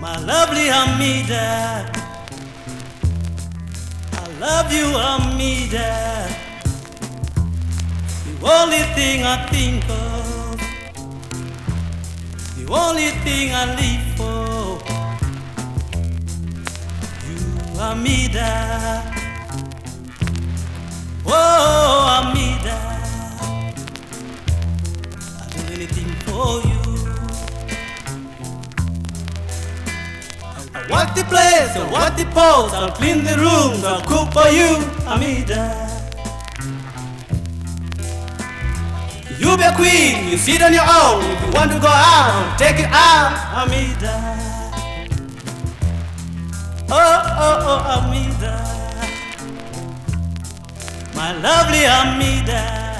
My lovely Hamida, I love you, Hamida. The only thing I think of, the only thing I live for, you, Hamida. Oh, Hamida, I'll do anything for you. I want the place, I want the pose, I'll clean the rooms, I'll cook for you, Hamida. You be a queen, you sit on your own. If you want to go out, take it out, Hamida. Oh, Hamida, my lovely Hamida.